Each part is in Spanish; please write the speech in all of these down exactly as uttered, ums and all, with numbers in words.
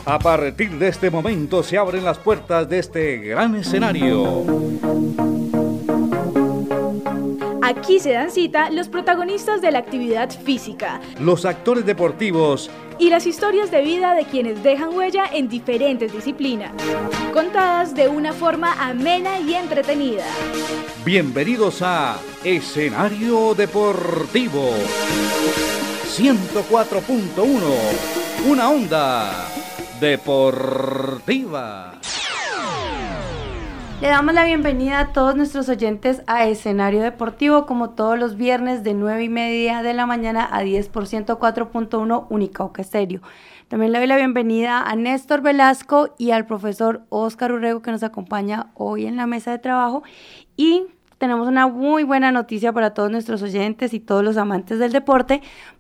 A partir de este momento se abren las puertas de este gran escenario. Aquí se dan cita los protagonistas de la actividad física, los actores deportivos y las historias de vida de quienes dejan huella en diferentes disciplinas, contadas de una forma amena y entretenida. Bienvenidos a Escenario Deportivo ciento cuatro punto uno, una onda deportiva. Le damos la bienvenida a todos nuestros oyentes a Escenario Deportivo, como todos los viernes de nueve y media de la mañana a diez por ciento cuatro punto uno Unicauca Estéreo. También le doy la bienvenida a Néstor Velasco y al profesor Óscar Urrego, que nos acompaña hoy en la mesa de trabajo. Y tenemos una muy buena noticia para todos nuestros oyentes y todos los amantes del deporte,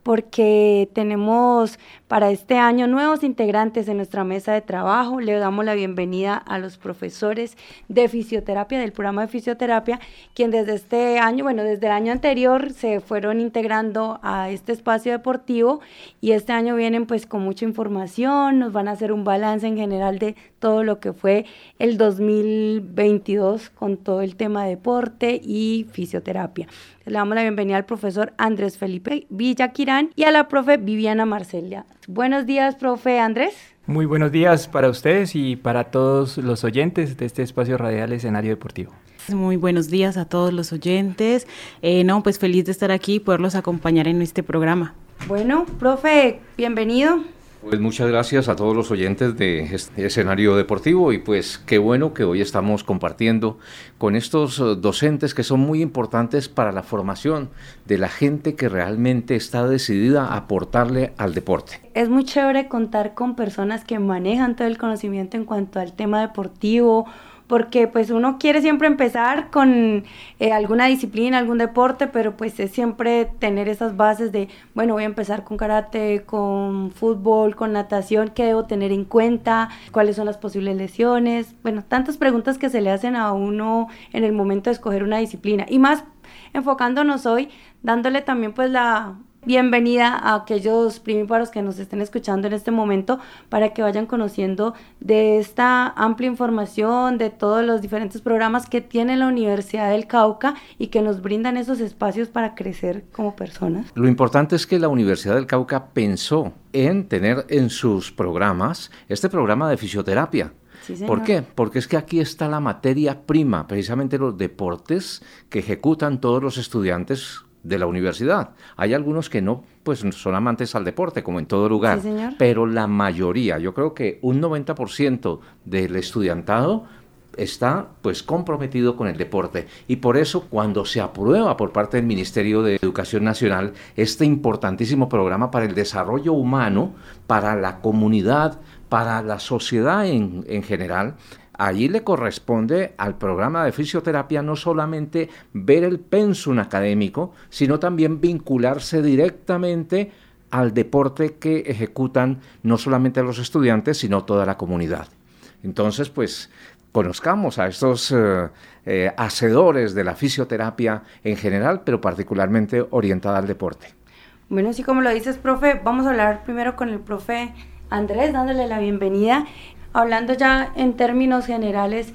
porque tenemos para este año nuevos integrantes en nuestra mesa de trabajo. Le damos la bienvenida a los profesores de fisioterapia, del programa de fisioterapia, quien desde este año, bueno, desde el año anterior se fueron integrando a este espacio deportivo y este año vienen pues con mucha información, nos van a hacer un balance en general de todo lo que fue el dos mil veintidós con todo el tema de deporte y fisioterapia. Le damos la bienvenida al profesor Andrés Felipe Villaquirán y a la profe Viviana Marcelia. Buenos días, profe Andrés. Muy buenos días para ustedes y para todos los oyentes de este espacio radial Escenario Deportivo. Muy buenos días a todos los oyentes. Eh, no, pues feliz de estar aquí y poderlos acompañar en este programa. Bueno, profe, bienvenido. Pues muchas gracias a todos los oyentes de este Escenario Deportivo y pues qué bueno que hoy estamos compartiendo con estos docentes que son muy importantes para la formación de la gente que realmente está decidida a aportarle al deporte. Es muy chévere contar con personas que manejan todo el conocimiento en cuanto al tema deportivo, porque pues uno quiere siempre empezar con eh, alguna disciplina, algún deporte, pero pues es siempre tener esas bases de, bueno, voy a empezar con karate, con fútbol, con natación, ¿qué debo tener en cuenta? ¿Cuáles son las posibles lesiones? Bueno, tantas preguntas que se le hacen a uno en el momento de escoger una disciplina, y más enfocándonos hoy, dándole también pues la bienvenida a aquellos primíparos que nos estén escuchando en este momento para que vayan conociendo de esta amplia información, de todos los diferentes programas que tiene la Universidad del Cauca y que nos brindan esos espacios para crecer como personas. Lo importante es que la Universidad del Cauca pensó en tener en sus programas este programa de fisioterapia. Sí, señor. ¿Por qué? Porque es que aquí está la materia prima, precisamente los deportes que ejecutan todos los estudiantes de la universidad. Hay algunos que no, pues son amantes al deporte, como en todo lugar, sí, señor. Pero la mayoría, yo creo que un noventa por ciento del estudiantado está pues comprometido con el deporte, y por eso cuando se aprueba por parte del Ministerio de Educación Nacional este importantísimo programa para el desarrollo humano, para la comunidad, para la sociedad en, en general, allí le corresponde al programa de fisioterapia no solamente ver el pensum académico, sino también vincularse directamente al deporte que ejecutan no solamente los estudiantes, sino toda la comunidad. Entonces, pues, conozcamos a estos eh, eh, hacedores de la fisioterapia en general, pero particularmente orientada al deporte. Bueno, así como lo dices, profe, vamos a hablar primero con el profe Andrés, dándole la bienvenida. Hablando ya en términos generales,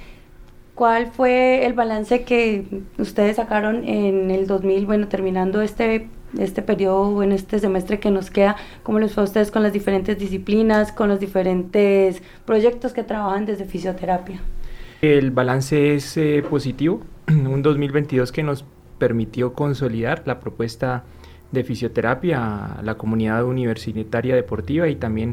¿cuál fue el balance que ustedes sacaron en el dos mil, bueno, terminando este, este periodo, bueno, este semestre que nos queda? ¿Cómo les fue a ustedes con las diferentes disciplinas, con los diferentes proyectos que trabajan desde fisioterapia? El balance es eh, positivo, un dos mil veintidós que nos permitió consolidar la propuesta de fisioterapia a la comunidad universitaria deportiva y también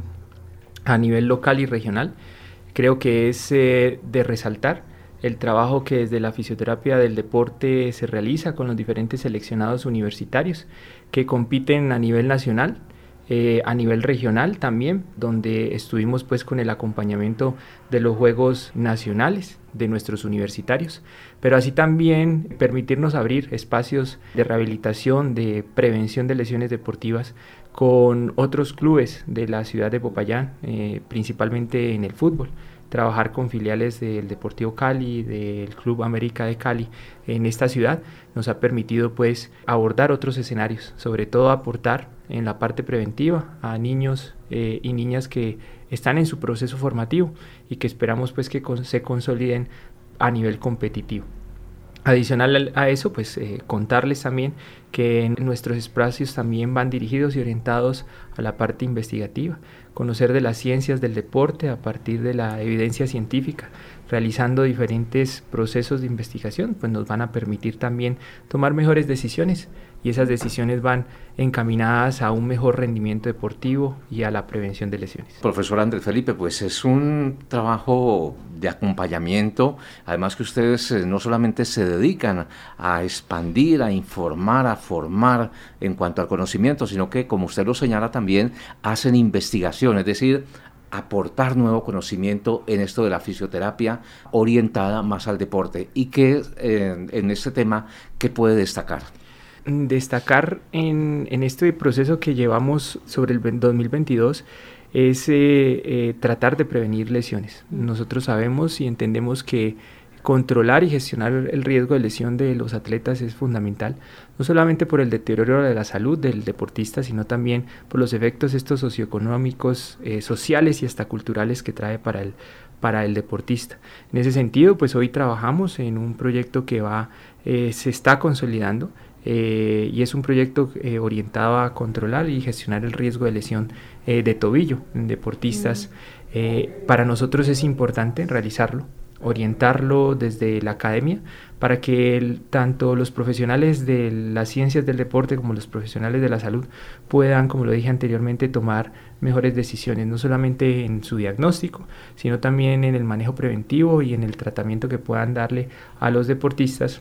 a nivel local y regional. Creo que es eh, de resaltar el trabajo que desde la fisioterapia del deporte se realiza con los diferentes seleccionados universitarios que compiten a nivel nacional, eh, a nivel regional también, donde estuvimos pues con el acompañamiento de los Juegos Nacionales de nuestros universitarios, pero así también permitirnos abrir espacios de rehabilitación, de prevención de lesiones deportivas con otros clubes de la ciudad de Popayán, eh, principalmente en el fútbol. Trabajar con filiales del Deportivo Cali, del Club América de Cali en esta ciudad nos ha permitido pues abordar otros escenarios, sobre todo aportar en la parte preventiva a niños eh, y niñas que están en su proceso formativo y que esperamos pues que con, se consoliden a nivel competitivo. Adicional a eso, pues eh, contarles también que en nuestros espacios también van dirigidos y orientados a la parte investigativa, conocer de las ciencias del deporte a partir de la evidencia científica, realizando diferentes procesos de investigación, pues nos van a permitir también tomar mejores decisiones y esas decisiones van encaminadas a un mejor rendimiento deportivo y a la prevención de lesiones. Profesor Andrés Felipe, pues es un trabajo de acompañamiento, además que ustedes eh, no solamente se dedican a expandir, a informar, a formar en cuanto al conocimiento, sino que, como usted lo señala, también hacen investigación, es decir, aportar nuevo conocimiento en esto de la fisioterapia orientada más al deporte. ¿Y qué eh, en este tema, qué puede destacar? Destacar en, en este proceso que llevamos sobre el dos mil veintidós es eh, eh, tratar de prevenir lesiones. Nosotros sabemos y entendemos que controlar y gestionar el riesgo de lesión de los atletas es fundamental, no solamente por el deterioro de la salud del deportista, sino también por los efectos estos socioeconómicos, eh, sociales y hasta culturales que trae para el, para el deportista. En ese sentido, pues hoy trabajamos en un proyecto que va, eh, se está consolidando, Eh, y es un proyecto eh, orientado a controlar y gestionar el riesgo de lesión eh, de tobillo en deportistas. Mm. Eh, para nosotros es importante realizarlo, orientarlo desde la academia para que el, tanto los profesionales de las ciencias del deporte como los profesionales de la salud puedan, como lo dije anteriormente, tomar mejores decisiones, no solamente en su diagnóstico, sino también en el manejo preventivo y en el tratamiento que puedan darle a los deportistas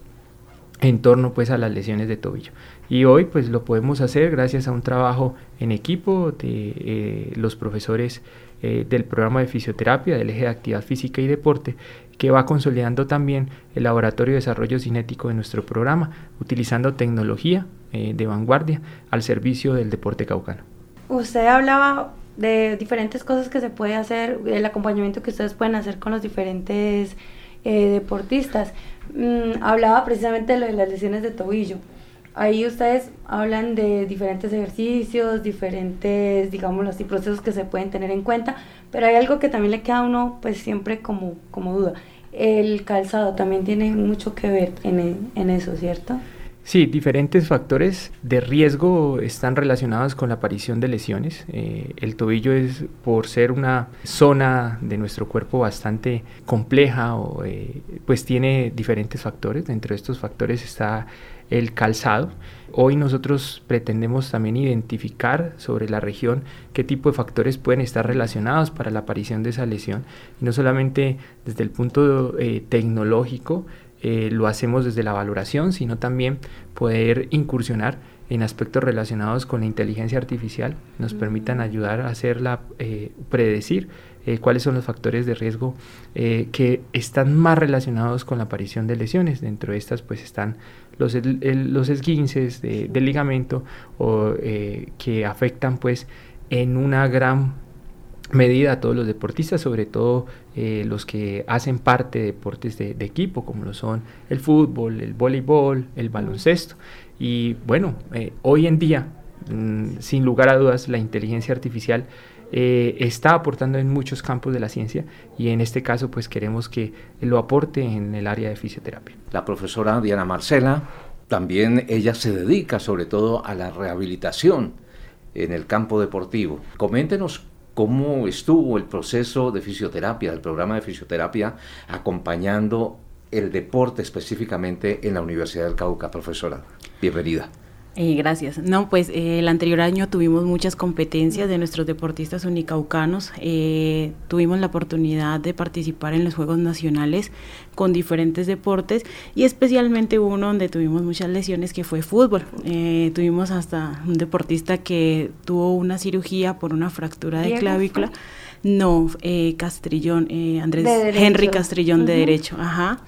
en torno pues a las lesiones de tobillo. Y hoy pues lo podemos hacer gracias a un trabajo en equipo de eh, los profesores eh, del programa de fisioterapia del eje de actividad física y deporte, que va consolidando también el laboratorio de desarrollo cinético de nuestro programa, utilizando tecnología eh, de vanguardia al servicio del deporte caucano. Usted hablaba de diferentes cosas que se puede hacer, el acompañamiento que ustedes pueden hacer con los diferentes eh, deportistas. Mm, hablaba precisamente de lo de las lesiones de tobillo. Ahí ustedes hablan de diferentes ejercicios, diferentes, digámoslo así, procesos que se pueden tener en cuenta, pero hay algo que también le queda a uno pues siempre como, como duda. El calzado también tiene mucho que ver en, en eso, ¿cierto? Sí, diferentes factores de riesgo están relacionados con la aparición de lesiones. Eh, el tobillo es, por ser una zona de nuestro cuerpo bastante compleja, o, eh, pues tiene diferentes factores. Dentro de estos factores está el calzado. Hoy nosotros pretendemos también identificar sobre la región qué tipo de factores pueden estar relacionados para la aparición de esa lesión. Y no solamente desde el punto eh, tecnológico, Eh, lo hacemos desde la valoración, sino también poder incursionar en aspectos relacionados con la inteligencia artificial, nos mm. permitan ayudar a hacerla, eh, predecir eh, cuáles son los factores de riesgo eh, que están más relacionados con la aparición de lesiones. Dentro de estas pues están los, el, el, los esguinces de, del ligamento o, eh, que afectan pues en una gran medida a todos los deportistas, sobre todo eh, los que hacen parte de deportes de, de equipo, como lo son el fútbol, el voleibol, el baloncesto. Y bueno, eh, hoy en día, mmm, sin lugar a dudas, la inteligencia artificial eh, está aportando en muchos campos de la ciencia, y en este caso pues queremos que lo aporte en el área de fisioterapia. La profesora Diana Marcela, también ella se dedica sobre todo a la rehabilitación en el campo deportivo. Coméntenos cómo estuvo el proceso de fisioterapia, el programa de fisioterapia, acompañando el deporte específicamente en la Universidad del Cauca. Profesora, bienvenida. Eh, gracias. No, pues eh, el anterior año tuvimos muchas competencias de nuestros deportistas unicaucanos. Eh, tuvimos la oportunidad de participar en los Juegos Nacionales con diferentes deportes, y especialmente uno donde tuvimos muchas lesiones, que fue fútbol. Eh, tuvimos hasta un deportista que tuvo una cirugía por una fractura de clavícula. No, eh, Castrillón, eh, Andrés Henry Castrillón, uh-huh. de derecho, ajá.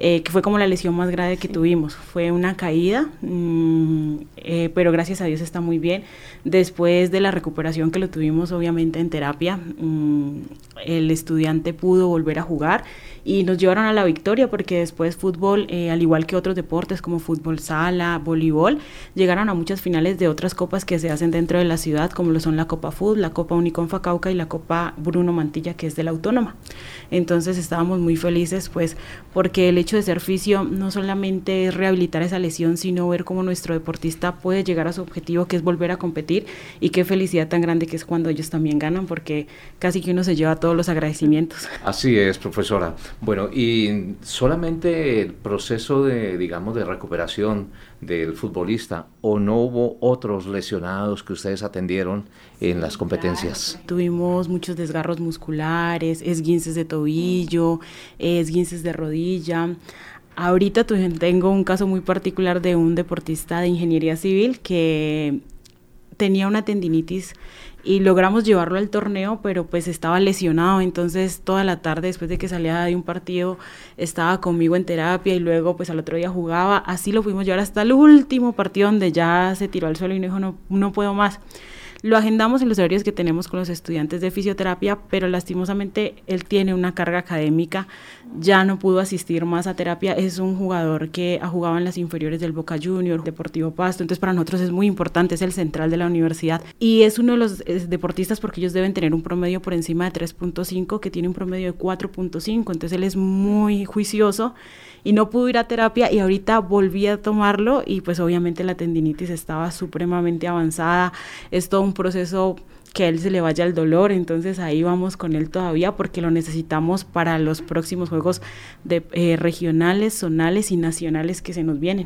eh, que fue como la lesión más grave que sí. tuvimos. Fue una caída, mmm, eh, pero gracias a Dios está muy bien. Después de la recuperación que lo tuvimos obviamente en terapia, mmm, el estudiante pudo volver a jugar y nos llevaron a la victoria, porque después fútbol, eh, al igual que otros deportes como fútbol sala, voleibol, llegaron a muchas finales de otras copas que se hacen dentro de la ciudad, como lo son la Copa Fútbol, la Copa Uniconfa Cauca y la Copa Bruno Mantilla, que es de la Autónoma. Entonces estábamos muy felices, pues, porque el hecho de ser fisio no solamente es rehabilitar esa lesión, sino ver cómo nuestro deportista puede llegar a su objetivo, que es volver a competir, y qué felicidad tan grande que es cuando ellos también ganan, porque casi que uno se lleva todos los agradecimientos. Así es, profesora. Bueno, y solamente el proceso de, digamos, de recuperación del futbolista, ¿o no hubo otros lesionados que ustedes atendieron en las competencias? Tuvimos muchos desgarros musculares, esguinces de tobillo, esguinces de rodilla. Ahorita tengo un caso muy particular de un deportista de ingeniería civil que tenía una tendinitis y logramos llevarlo al torneo, pero pues estaba lesionado, entonces toda la tarde después de que salía de un partido estaba conmigo en terapia y luego pues al otro día jugaba. Así lo fuimos llevar hasta el último partido, donde ya se tiró al suelo y me dijo no, no puedo más. Lo agendamos en los horarios que tenemos con los estudiantes de fisioterapia, pero lastimosamente él tiene una carga académica, ya no pudo asistir más a terapia. Es un jugador que ha jugado en las inferiores del Boca Juniors, Deportivo Pasto, entonces para nosotros es muy importante, es el central de la universidad y es uno de los deportistas, porque ellos deben tener un promedio por encima de tres punto cinco, que tiene un promedio de cuatro punto cinco, entonces él es muy juicioso y no pudo ir a terapia, y ahorita volví a tomarlo y pues obviamente la tendinitis estaba supremamente avanzada. Es todo un proceso que a él se le vaya el dolor, entonces ahí vamos con él todavía, porque lo necesitamos para los próximos juegos de, eh, regionales, zonales y nacionales que se nos vienen.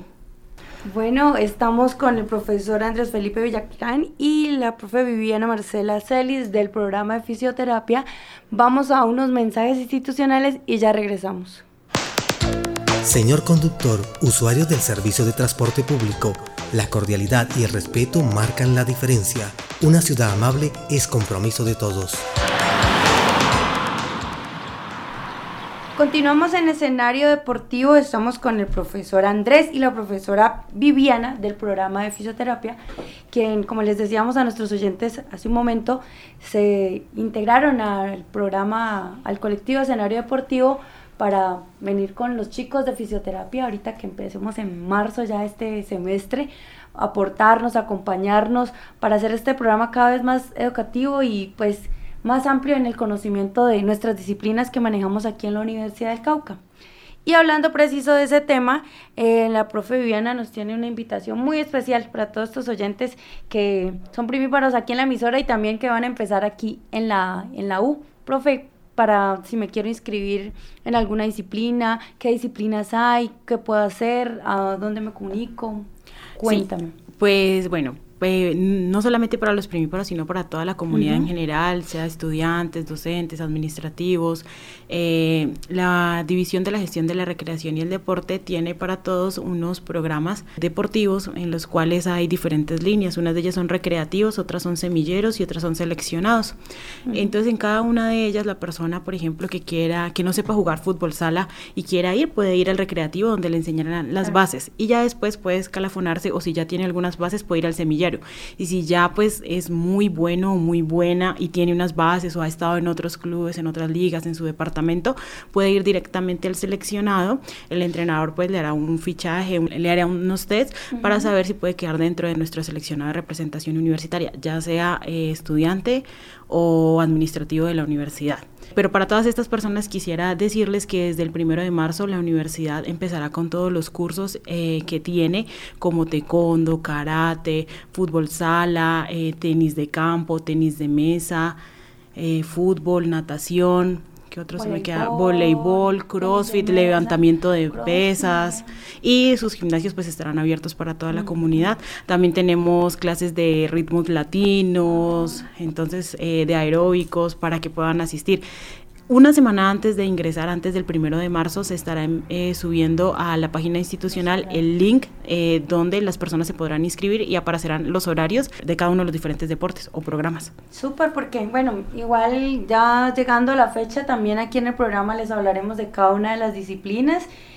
Bueno, estamos con el profesor Andrés Felipe Villacrán y la profe Viviana Marcela Celis del programa de fisioterapia. Vamos a unos mensajes institucionales y ya regresamos. Señor conductor, usuarios del servicio de transporte público, la cordialidad y el respeto marcan la diferencia. Una ciudad amable es compromiso de todos. Continuamos en escenario deportivo, estamos con el profesor Andrés y la profesora Viviana del programa de fisioterapia, quien, como les decíamos a nuestros oyentes hace un momento, se integraron al programa, al colectivo escenario deportivo, para venir con los chicos de fisioterapia, ahorita que empecemos en marzo ya este semestre, aportarnos, acompañarnos, para hacer este programa cada vez más educativo y pues más amplio en el conocimiento de nuestras disciplinas que manejamos aquí en la Universidad del Cauca. Y hablando preciso de ese tema, eh, la profe Viviana nos tiene una invitación muy especial para todos estos oyentes que son primíparos aquí en la emisora y también que van a empezar aquí en la, en la U. Profe, para si me quiero inscribir en alguna disciplina, qué disciplinas hay, qué puedo hacer, a dónde me comunico, cuéntame. Sí, pues bueno, eh, no solamente para los primíparos, sino para toda la comunidad uh-huh. en general, sea estudiantes, docentes, administrativos. Eh, la División de la Gestión de la Recreación y el Deporte tiene para todos unos programas deportivos en los cuales hay diferentes líneas. Unas de ellas son recreativos, otras son semilleros y otras son seleccionados. Uh-huh. Entonces, en cada una de ellas, la persona, por ejemplo, que quiera, que no sepa jugar fútbol sala y quiera ir, puede ir al recreativo donde le enseñarán las bases y ya después puede escalafonarse, o si ya tiene algunas bases, puede ir al semillero. Y si ya pues es muy bueno o muy buena y tiene unas bases o ha estado en otros clubes, en otras ligas, en su departamento, puede ir directamente al seleccionado. El entrenador pues le hará un fichaje, un, le hará unos tests uh-huh. para saber si puede quedar dentro de nuestro seleccionado de representación universitaria, ya sea eh, estudiante o administrativo de la universidad. Pero para todas estas personas quisiera decirles que desde el primero de marzo la universidad empezará con todos los cursos eh, que tiene, como taekwondo, karate, fútbol sala, eh, tenis de campo, tenis de mesa, eh, fútbol, natación. ¿Qué otro se me queda? Voleibol, crossfit, levantamiento de pesas, y sus gimnasios pues estarán abiertos para toda la comunidad. También tenemos clases de ritmos latinos, entonces eh, de aeróbicos para que puedan asistir. Una semana antes de ingresar, antes del primero de marzo, se estará eh, subiendo a la página institucional el link eh, donde las personas se podrán inscribir y aparecerán los horarios de cada uno de los diferentes deportes o programas. Súper, porque bueno, igual ya llegando a la fecha, también aquí en el programa les hablaremos de cada una de las disciplinas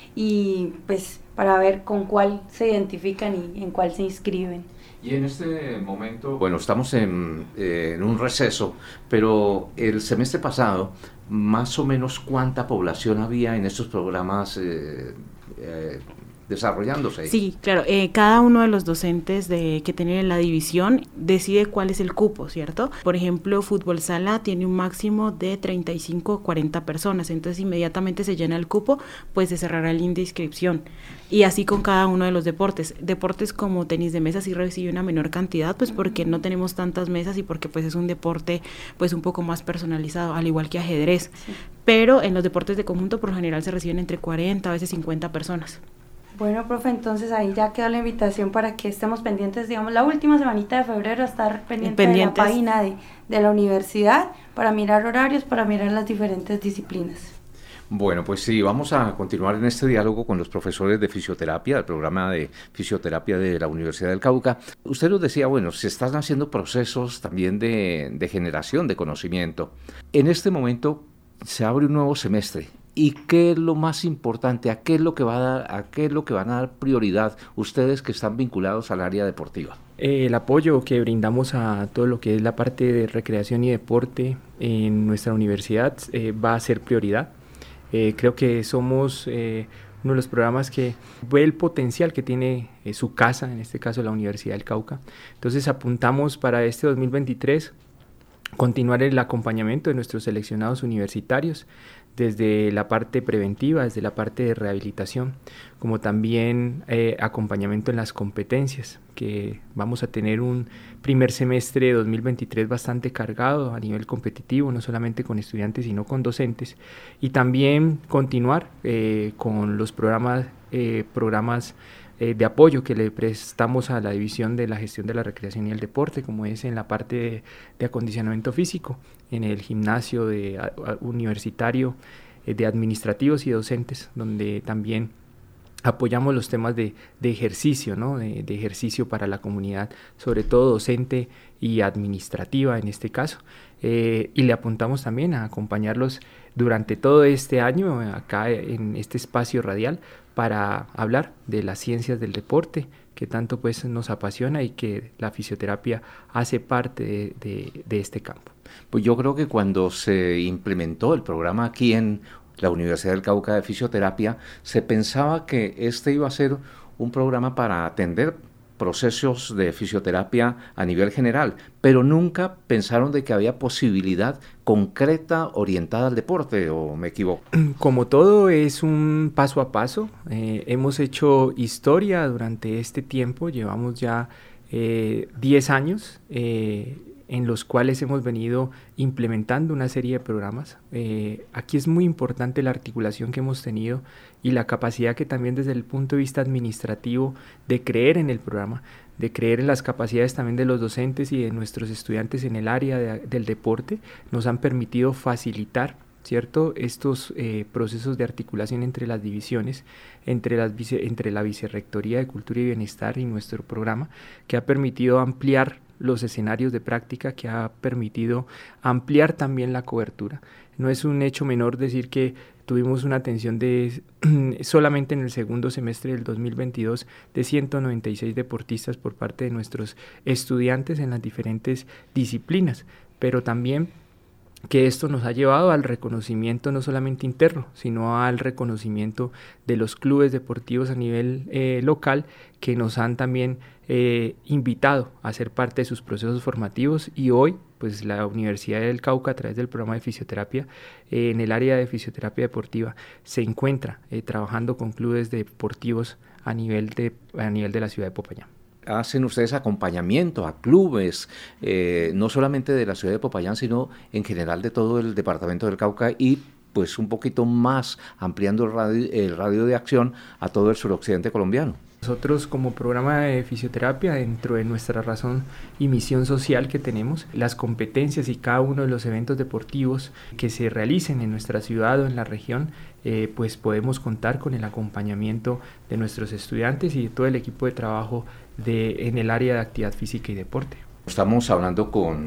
y pues para ver con cuál se identifican y en cuál se inscriben. Y en este momento, bueno, estamos en, eh, en un receso, pero el semestre pasado, más o menos cuánta población había en estos programas eh, eh, desarrollándose. Sí, claro, eh, cada uno de los docentes de, que tienen en la división decide cuál es el cupo, ¿cierto? Por ejemplo, fútbol sala tiene un máximo de treinta y cinco o cuarenta personas, entonces inmediatamente se llena el cupo, pues se cerrará el link de inscripción. Y así con cada uno de los deportes. Deportes como tenis de mesa sí recibe una menor cantidad, pues porque no tenemos tantas mesas y porque pues es un deporte pues un poco más personalizado, al igual que ajedrez. Sí. Pero en los deportes de conjunto por lo general se reciben entre cuarenta, a veces cincuenta personas. Bueno, profe, entonces ahí ya queda la invitación para que estemos pendientes, digamos, la última semanita de febrero, estar pendiente de la página de, de la universidad para mirar horarios, para mirar las diferentes disciplinas. Bueno, pues sí, vamos a continuar en este diálogo con los profesores de fisioterapia, del programa de fisioterapia de la Universidad del Cauca. Usted nos decía, bueno, se están haciendo procesos también de, de generación de conocimiento. En este momento se abre un nuevo semestre. ¿Y qué es lo más importante? ¿A qué es lo que va a dar, a qué es lo que van a dar prioridad ustedes que están vinculados al área deportiva? Eh, el apoyo que brindamos a todo lo que es la parte de recreación y deporte en nuestra universidad eh, va a ser prioridad. Eh, creo que somos eh, uno de los programas que ve el potencial que tiene eh, su casa, en este caso la Universidad del Cauca. Entonces apuntamos para este dos mil veintitrés continuar el acompañamiento de nuestros seleccionados universitarios desde la parte preventiva, desde la parte de rehabilitación, como también eh, acompañamiento en las competencias, que vamos a tener un primer semestre de dos mil veintitrés bastante cargado a nivel competitivo, no solamente con estudiantes, sino con docentes, y también continuar eh, con los programas, eh, programas eh, de apoyo que le prestamos a la división de la gestión de la recreación y el deporte, como es en la parte de, de acondicionamiento físico, en el gimnasio de, a, a, universitario, eh, de administrativos y docentes, donde también apoyamos los temas de, de ejercicio, ¿no? de, de ejercicio para la comunidad, sobre todo docente y administrativa en este caso, eh, y le apuntamos también a acompañarlos durante todo este año acá en este espacio radial para hablar de las ciencias del deporte, que tanto pues nos apasiona y que la fisioterapia hace parte de, de, de este campo. Pues yo creo que cuando se implementó el programa aquí en la Universidad del Cauca de Fisioterapia, se pensaba que este iba a ser un programa para atender procesos de fisioterapia a nivel general, pero nunca pensaron de que había posibilidad concreta orientada al deporte, ¿o me equivoco? Como todo es un paso a paso, eh, hemos hecho historia durante este tiempo, llevamos ya eh, diez años eh, en los cuales hemos venido implementando una serie de programas. Eh, aquí es muy importante la articulación que hemos tenido y la capacidad que también desde el punto de vista administrativo de creer en el programa, de creer en las capacidades también de los docentes y de nuestros estudiantes en el área de, del deporte, nos han permitido facilitar, ¿cierto?, estos eh, procesos de articulación entre las divisiones, entre, las vice, entre la Vicerrectoría de Cultura y Bienestar y nuestro programa, que ha permitido ampliar los escenarios de práctica, que ha permitido ampliar también la cobertura. No es un hecho menor decir que tuvimos una atención de solamente en el segundo semestre del dos mil veintidós de ciento noventa y seis deportistas por parte de nuestros estudiantes en las diferentes disciplinas, pero también que esto nos ha llevado al reconocimiento no solamente interno, sino al reconocimiento de los clubes deportivos a nivel eh, local, que nos han también eh, invitado a ser parte de sus procesos formativos, y hoy pues la Universidad del Cauca, a través del programa de fisioterapia, eh, en el área de fisioterapia deportiva, se encuentra eh, trabajando con clubes deportivos a nivel de, a nivel de la ciudad de Popayán. Hacen ustedes acompañamiento a clubes, eh, no solamente de la ciudad de Popayán, sino en general de todo el departamento del Cauca, y pues un poquito más ampliando el radio, el radio de acción a todo el suroccidente colombiano. Nosotros como programa de fisioterapia, dentro de nuestra razón y misión social que tenemos, las competencias y cada uno de los eventos deportivos que se realicen en nuestra ciudad o en la región, eh, pues podemos contar con el acompañamiento de nuestros estudiantes y de todo el equipo de trabajo de, en el área de actividad física y deporte. Estamos hablando con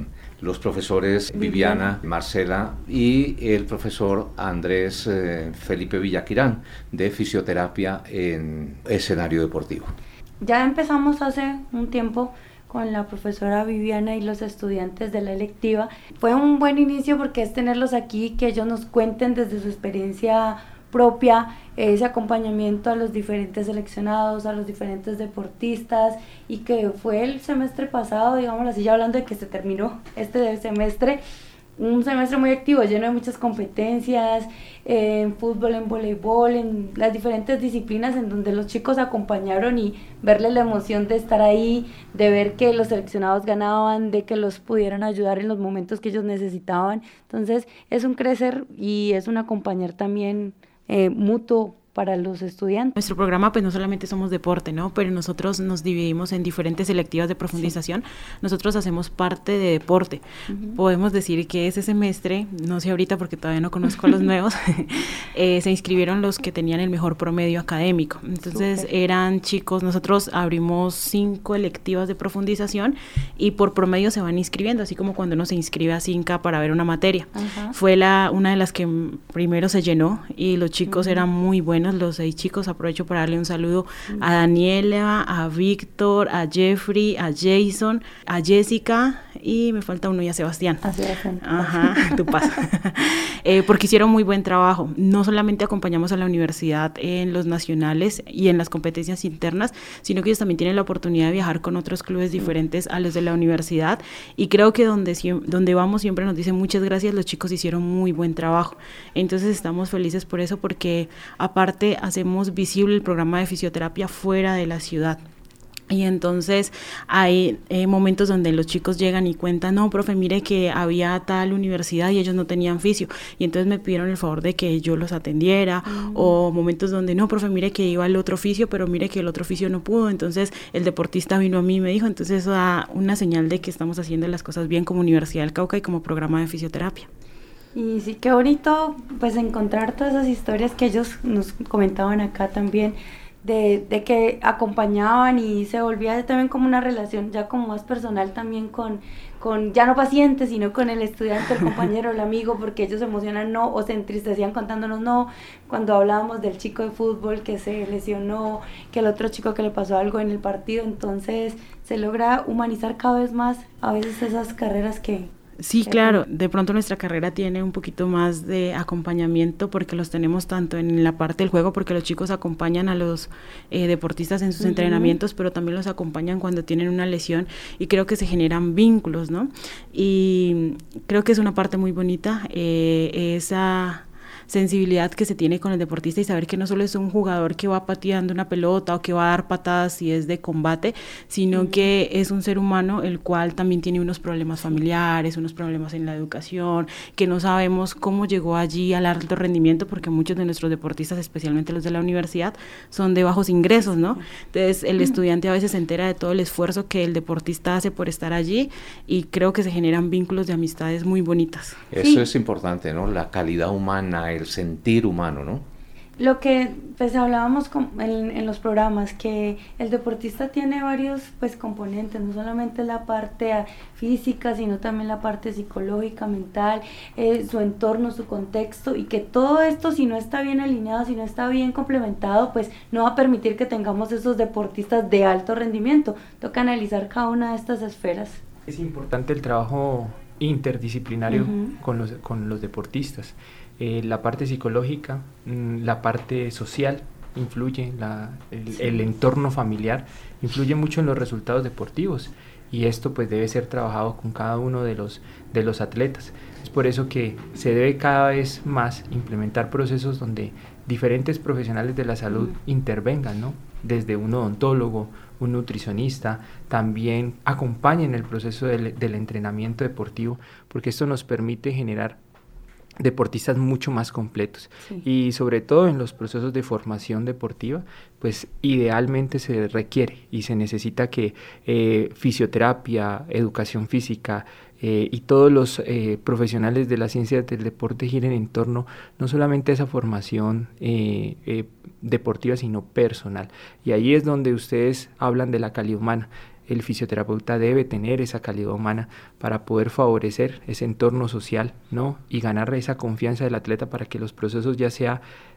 los profesores Viviana, Marcela y el profesor Andrés eh, Felipe Villaquirán de fisioterapia en escenario deportivo. Ya empezamos hace un tiempo con la profesora Viviana y los estudiantes de la electiva. Fue un buen inicio porque es tenerlos aquí, que ellos nos cuenten desde su experiencia propia ese acompañamiento a los diferentes seleccionados, a los diferentes deportistas, y que fue el semestre pasado, digamos así, ya hablando de que se terminó este semestre, un semestre muy activo, lleno de muchas competencias, eh, en fútbol, en voleibol, en las diferentes disciplinas en donde los chicos acompañaron, y verles la emoción de estar ahí, de ver que los seleccionados ganaban, de que los pudieran ayudar en los momentos que ellos necesitaban. Entonces es un crecer y es un acompañar también eh, mutuo para los estudiantes. Nuestro programa pues no solamente somos deporte, ¿no? Pero nosotros nos dividimos en diferentes selectivas de profundización. Sí. Nosotros hacemos parte de deporte. Uh-huh. Podemos decir que ese semestre, no sé ahorita porque todavía no conozco a los nuevos, eh, se inscribieron los que tenían el mejor promedio académico. Entonces Super. Eran chicos, nosotros abrimos cinco electivas de profundización y por promedio se van inscribiendo, así como cuando uno se inscribe a Cinca para ver una materia. Uh-huh. Fue la una de las que primero se llenó y los chicos uh-huh. eran muy buenos. Los seis chicos, aprovecho para darle un saludo a Daniela, a Víctor, a Jeffrey, a Jason, a Jessica y me falta uno y a Sebastián. A Sebastián. Ajá, tu paso. eh, porque hicieron muy buen trabajo. No solamente acompañamos a la universidad en los nacionales y en las competencias internas, sino que ellos también tienen la oportunidad de viajar con otros clubes diferentes a los de la universidad, y creo que donde, donde vamos siempre nos dicen muchas gracias, los chicos hicieron muy buen trabajo. Entonces estamos felices por eso, porque aparte hacemos visible el programa de fisioterapia fuera de la ciudad. Y entonces hay eh, momentos donde los chicos llegan y cuentan, no, profe, mire que había tal universidad y ellos no tenían fisio, y entonces me pidieron el favor de que yo los atendiera, mm. o momentos donde, no, profe, mire que iba el otro fisio, pero mire que el otro fisio no pudo, entonces el deportista vino a mí y me dijo, entonces eso da una señal de que estamos haciendo las cosas bien como Universidad del Cauca y como programa de fisioterapia. Y sí, qué bonito pues encontrar todas esas historias que ellos nos comentaban acá también, de, de que acompañaban y se volvía también como una relación ya como más personal también con, con ya no pacientes, sino con el estudiante, el compañero, el amigo, porque ellos se emocionan, no, o se entristecían contándonos, no, cuando hablábamos del chico de fútbol que se lesionó, que el otro chico que le pasó algo en el partido. Entonces se logra humanizar cada vez más a veces esas carreras que... Sí, claro, de pronto nuestra carrera tiene un poquito más de acompañamiento porque los tenemos tanto en la parte del juego, porque los chicos acompañan a los eh, deportistas en sus uh-huh. entrenamientos, pero también los acompañan cuando tienen una lesión, y creo que se generan vínculos, ¿no? Y creo que es una parte muy bonita, eh, esa sensibilidad que se tiene con el deportista, y saber que no solo es un jugador que va pateando una pelota o que va a dar patadas si es de combate, sino mm. que es un ser humano el cual también tiene unos problemas familiares, unos problemas en la educación, que no sabemos cómo llegó allí al alto rendimiento, porque muchos de nuestros deportistas, especialmente los de la universidad, son de bajos ingresos, ¿no? Entonces el mm. estudiante a veces se entera de todo el esfuerzo que el deportista hace por estar allí, y creo que se generan vínculos de amistades muy bonitas. Eso sí. Es importante, ¿no? La calidad humana, el sentir humano, ¿no? Lo que pues hablábamos con, en, en los programas, que el deportista tiene varios pues componentes, no solamente la parte física, sino también la parte psicológica, mental, eh, su entorno, su contexto, y que todo esto, si no está bien alineado, si no está bien complementado, pues no va a permitir que tengamos esos deportistas de alto rendimiento. Toca analizar cada una de estas esferas. Es importante el trabajo interdisciplinario uh-huh. con los, con los deportistas. Eh, la parte psicológica, la parte social influye, la, el, sí. el entorno familiar influye mucho en los resultados deportivos, y esto pues debe ser trabajado con cada uno de los, de los atletas. Es por eso que se debe cada vez más implementar procesos donde diferentes profesionales de la salud mm. intervengan, ¿no? Desde un odontólogo, un nutricionista, también acompañen el proceso del, del entrenamiento deportivo, porque esto nos permite generar deportistas mucho más completos. Sí. Y sobre todo en los procesos de formación deportiva, pues idealmente se requiere y se necesita que eh, fisioterapia, educación física eh, y todos los eh, profesionales de las ciencias del deporte giren en torno no solamente a esa formación eh, eh, deportiva, sino personal. Y ahí es donde ustedes hablan de la calidad humana. el fisioterapeuta debe tener esa calidad humana para poder favorecer ese entorno social, ¿no? Y ganar esa confianza del atleta para que los procesos, ya sea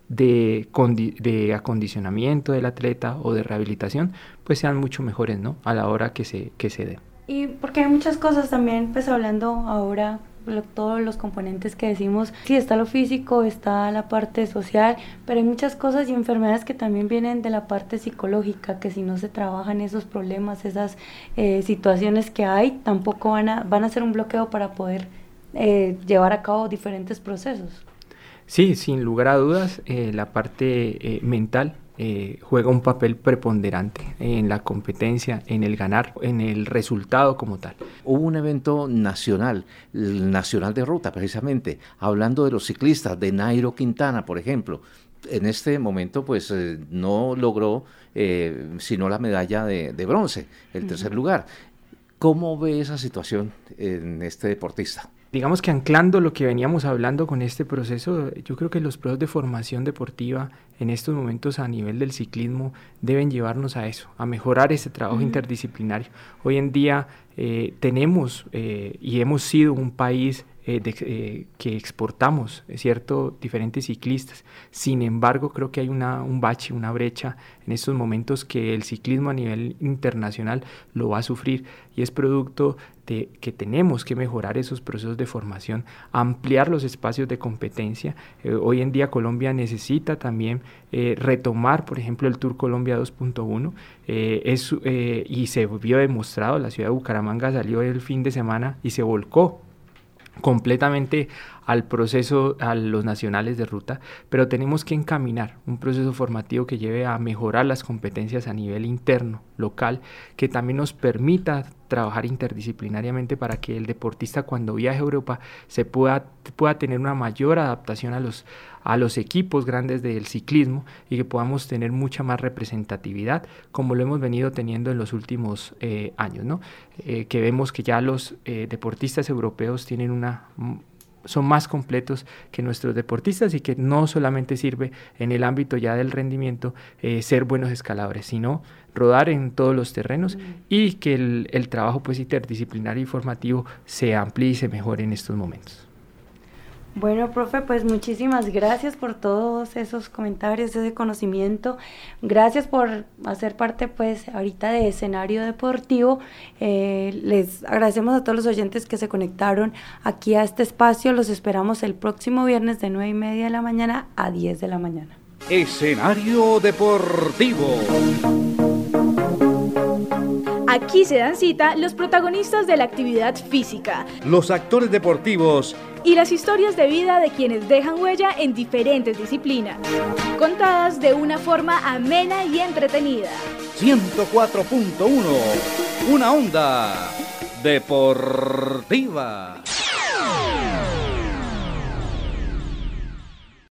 de, condi- de acondicionamiento del atleta o de rehabilitación, pues sean mucho mejores, ¿no? A la hora que se, que se dé. Y porque hay muchas cosas también, pues hablando ahora, lo, todos los componentes que decimos, sí, está lo físico, está la parte social, pero hay muchas cosas y enfermedades que también vienen de la parte psicológica, que si no se trabajan esos problemas, esas eh, situaciones que hay, tampoco van a, van a ser un bloqueo para poder eh, llevar a cabo diferentes procesos. Sí, sin lugar a dudas, eh, la parte eh, mental eh, juega un papel preponderante en la competencia, en el ganar, en el resultado como tal. Hubo un evento nacional, el Nacional de Ruta, precisamente, hablando de los ciclistas, de Nairo Quintana, por ejemplo. En este momento, pues, eh, no logró eh, sino la medalla de, de bronce, el uh-huh. tercer lugar. ¿Cómo ve esa situación en este deportista? Digamos que anclando lo que veníamos hablando con este proceso, yo creo que los procesos de formación deportiva en estos momentos a nivel del ciclismo deben llevarnos a eso, a mejorar ese trabajo uh-huh. interdisciplinario. Hoy en día eh, tenemos eh, y hemos sido un país eh, de, eh, que exportamos, ¿cierto?, diferentes ciclistas. Sin embargo, creo que hay una, un bache, una brecha en estos momentos que el ciclismo a nivel internacional lo va a sufrir, y es producto de que tenemos que mejorar esos procesos de formación, ampliar los espacios de competencia. Eh, hoy en día Colombia necesita también eh, retomar, por ejemplo, el Tour Colombia dos punto uno, eh, es, eh, y se vio demostrado, la ciudad de Bucaramanga salió el fin de semana y se volcó completamente al proceso, a los nacionales de ruta, pero tenemos que encaminar un proceso formativo que lleve a mejorar las competencias a nivel interno, local, que también nos permita trabajar interdisciplinariamente para que el deportista cuando viaje a Europa se pueda, pueda tener una mayor adaptación a los, a los equipos grandes del ciclismo y que podamos tener mucha más representatividad como lo hemos venido teniendo en los últimos eh, años, ¿no? Eh, que vemos que ya los eh, deportistas europeos tienen una... son más completos que nuestros deportistas y que no solamente sirve en el ámbito ya del rendimiento eh, ser buenos escaladores, sino rodar en todos los terrenos mm. y que el, el trabajo pues interdisciplinario y formativo se amplíe y se mejore en estos momentos. Bueno, profe, pues muchísimas gracias por todos esos comentarios, ese conocimiento. Gracias por hacer parte, pues, ahorita de Escenario Deportivo. Eh, les agradecemos a todos los oyentes que se conectaron aquí a este espacio. Los esperamos el próximo viernes de nueve y media de la mañana a diez de la mañana. Escenario Deportivo. Aquí se dan cita los protagonistas de la actividad física, los actores deportivos y las historias de vida de quienes dejan huella en diferentes disciplinas, contadas de una forma amena y entretenida. ciento cuatro punto uno, una onda deportiva.